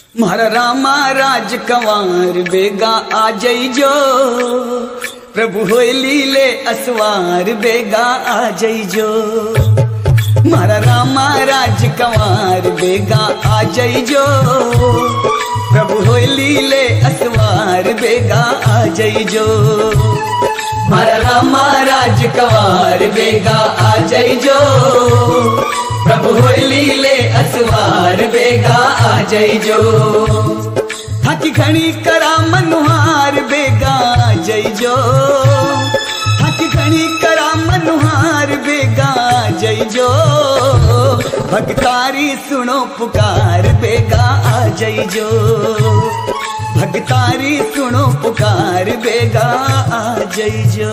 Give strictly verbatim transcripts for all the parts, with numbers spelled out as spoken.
मारा रामा राज कंवार बेगा आ जइजो, प्रभु होय लीले असवार बेगा आ जइजो। मारा रामा राज कंवार बेगा आ जइजो, प्रभु होय लीले असवार बेगा आ जइजो। मारा रामा राज कंवार बेगा आ जइजो, प्रभु होय लीले असवार बेगा आ जइजो। थाकी घणी करा मनुहार बेगा आ जइजो, थाकी घणी करा मनुहार बेगा आ जइजो। भगतारी सुनो पुकार बेगा आ जइजो, भगतारी सुनो पुकार बेगा आ जइजो।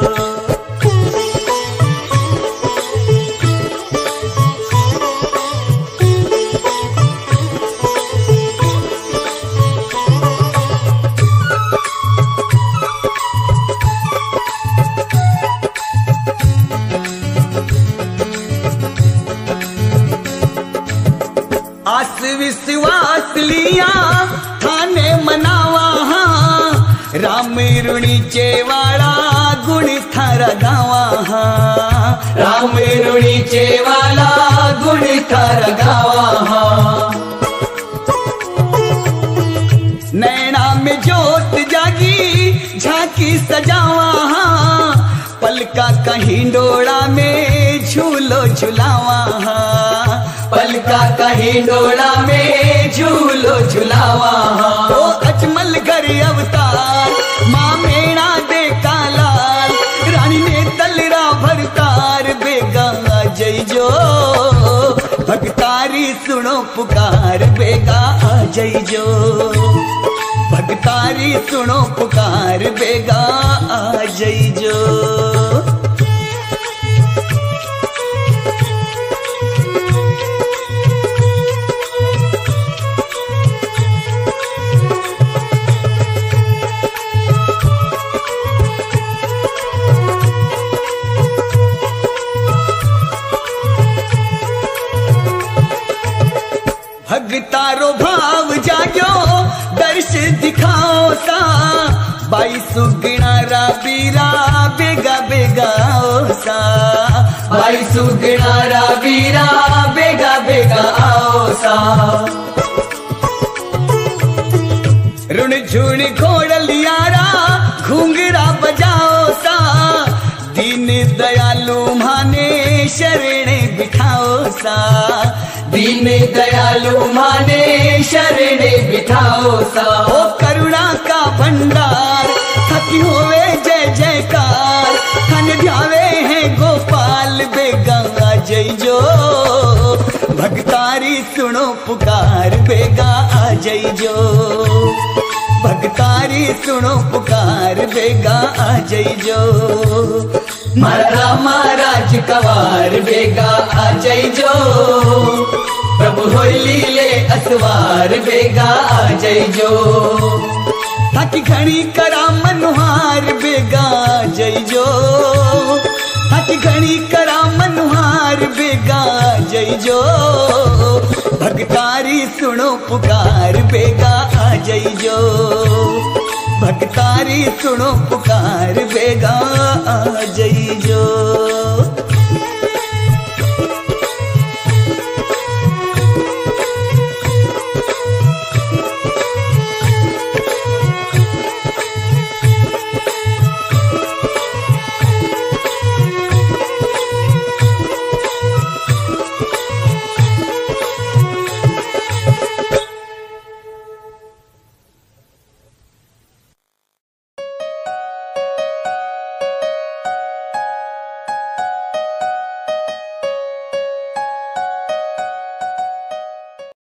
आस विश्वास लिया थाने मनावा, हाँ राम ऋणी चेवाड़ा गुण थारा गावा। राम ऋणी चेवाड़ा गुण थारा गावा। नैना में जोत जागी झांकी सजावा, पलका कहीं डोड़ा में झूलो झुलावा। पलका कहीं डोड़ा में झूलो झुलावा। ओ अजमल घर अवतार माँ मेणा दे कालाल, रानी ने तलरा भरतार बेगा आ जइजो। भगतारी सुनो पुकार बेगा आ जइजो, भगतारी सुनो पुकार बेगा आ जइजो। भगतारो भाव जागो दर्श दिखाओ सा, बाई सुगना रा बीरा बेगा बेगा आओ सा। बाई सुगना रा बीरा बेगा बेगा आओ सा। रुण झुण घोड़ल यारा घुंघरा बजाओ सा, दीन दयालु माने शरणे बिठाओ सा। दीन दयालु माने शरणे बिठाओ सा। ओ करुणा का भंडार थकी होवे जय जयकार, थन ध्यावे हैं गोपाल बेगा आ जइजो। भगतारी सुनो पुकार बेगा आ जइजो, भगतारी सुनो पुकार बेगा आ जइजो। मारा रामा राज कंवार बेगा आ जइजो, प्रभु होय लीले असवार बेगा आ जइजो। थाकी घणी करा मनुहार बेगा आ जइजो, थाकी घणी करा मनुहार बेगा आ जइजो। भगतारी सुनो पुकार बेगा आ जइजो, भगतारी सुनो पुकार बेगा आ जइजो।